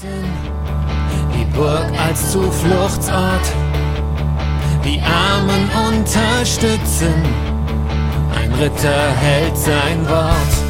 Die Burg als Zufluchtsort, die Armen unterstützen, ein Ritter hält sein Wort.